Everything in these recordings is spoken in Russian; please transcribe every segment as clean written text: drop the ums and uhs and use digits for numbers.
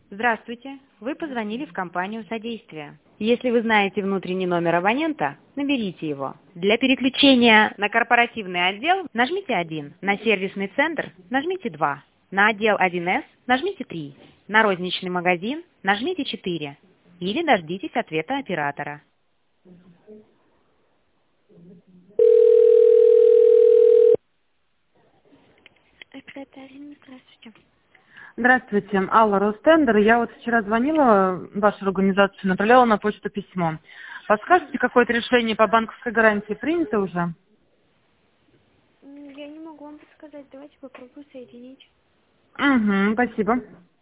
Здравствуйте. Вы позвонили в компанию «Содействие». Если вы знаете внутренний номер абонента, наберите его. Для переключения на корпоративный отдел нажмите 1, на сервисный центр нажмите 2, на отдел 1С нажмите 3, на розничный магазин нажмите 4 или дождитесь ответа оператора. Это Алина, здравствуйте. Здравствуйте, Алла Ростендер. Я вот вчера звонила в вашу организацию, направляла на почту письмо. Подскажете, какое-то решение по банковской гарантии принято уже? Я не могу вам подсказать. Давайте попробую соединить. Угу, спасибо.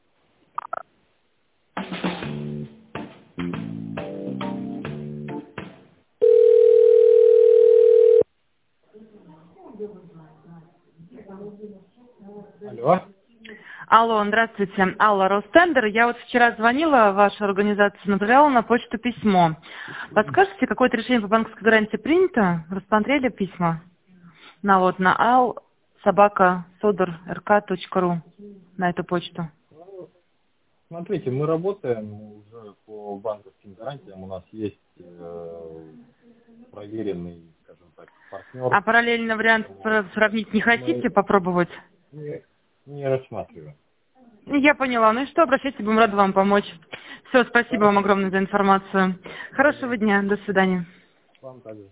Алло. Алло, здравствуйте, Алла Ростендер. Я вот вчера звонила в вашу организацию, направляла на почту письмо. Подскажете, какое-то решение по банковской гарантии принято? Рассмотрели письма? На al@sodor.rk.ru на эту почту. Смотрите, мы работаем уже по банковским гарантиям. У нас есть проверенный, скажем так, партнер. А параллельно вариант сравнить не хотите, попробовать? Не рассматриваю. Я поняла. Ну и что, обращайтесь, будем рады вам помочь. Все, спасибо вам Хорошо. огромное за информацию. Хорошего дня, до свидания. Вам также.